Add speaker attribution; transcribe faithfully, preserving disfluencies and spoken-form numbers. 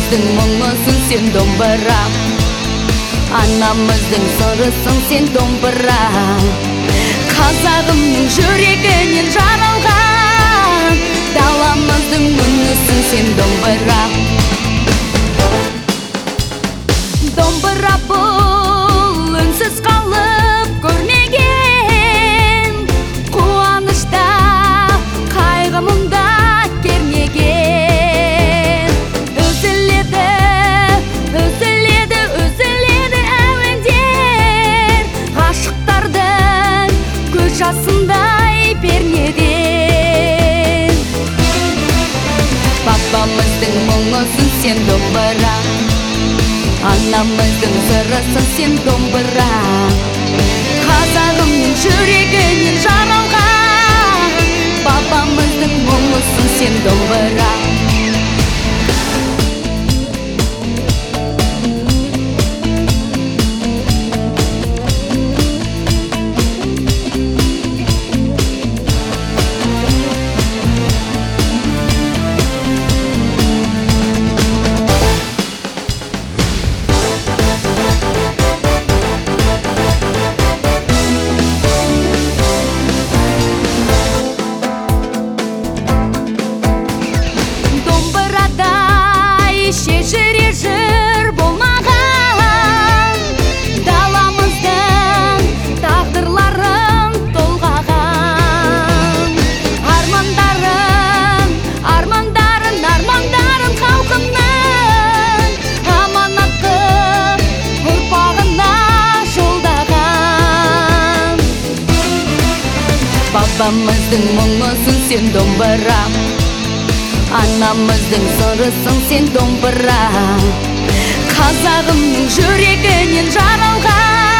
Speaker 1: Атамыздың мұңысын сен домбыра, анамыздың сырысын сен домбыра. Қазағымның жүрегінен жаралған, даламыздың үнісін сен домбыра. Домбыра бұл үнсіз қалып көрмеген, қуанышта қайғы мұнда кернеген. Үзіледі, үзіледі, үзіледі әуендер, ғашықтардың көз жасындай пернеден. Папамыздың мұңысын сен домбыра, анамыздың сырысын сен домбыра. Қазағымның жүрегінен жаралған, папамыздың мұңысын сен домбыра. Шежіре жыр болмаған, даламыздың тағдырларын толғаған. Армандарын, армандарын, армандарын халқымның аманатты ұрпағына жолдаған. Бабамыздың мұңысын сен домбыра, анамыздың сырысын сен домбыра. Қазағымның жүрегінен жаралған,